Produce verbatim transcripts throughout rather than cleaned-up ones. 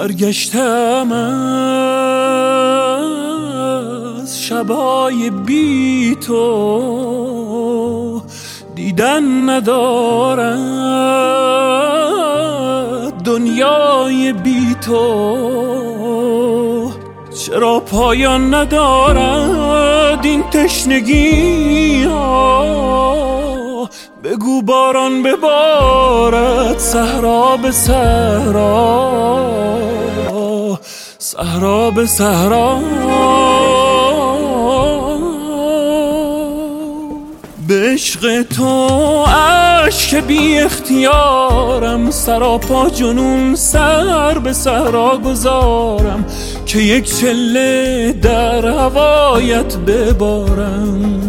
برگشتم از شبای بی تو، دیدن ندارد دنیای بی تو. چرا پایان ندارد این تشنگی ها؟ بگو باران ببارد صحرا به صحرا، صحرا به صحرا. به عشق تو اشک بی اختیارم، سراپا جنون سر به صحرا گذارم که یک چله در هوایت ببارم.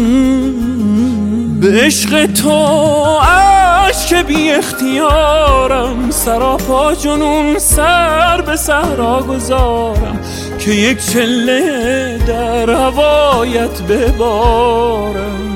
به عشق تو اشک بی اختیارم، سراپا جنون سر به صحرا گذارم که یک چله در هوایت ببارم.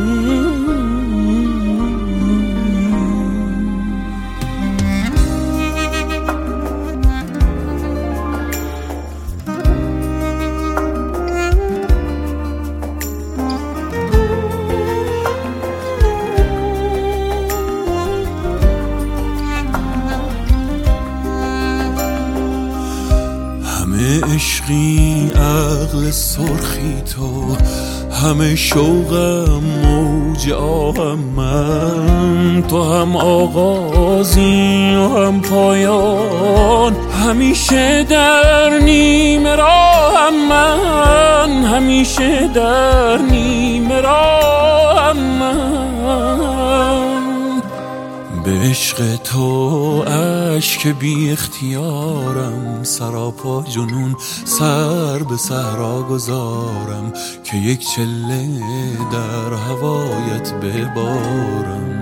همه عشقی عقل سرخی تو، همه شوقم موج آهم من. تو هم آغازی و هم پایان، همیشه در نیمه راهم من، همیشه در نیمه راهم من. به عشق تو اشک بی اختیارم، سراپا جنون سر به صحرا گذارم که یک چله در هوایت ببارم.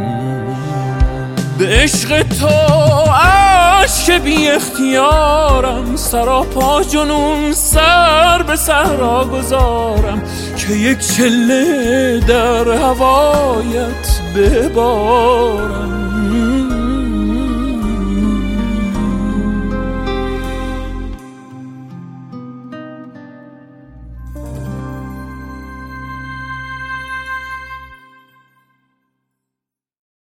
به عشق تو اشک بی اختیارم، سراپا جنون سر به صحرا گذارم که یک چله در هوایت ببارم.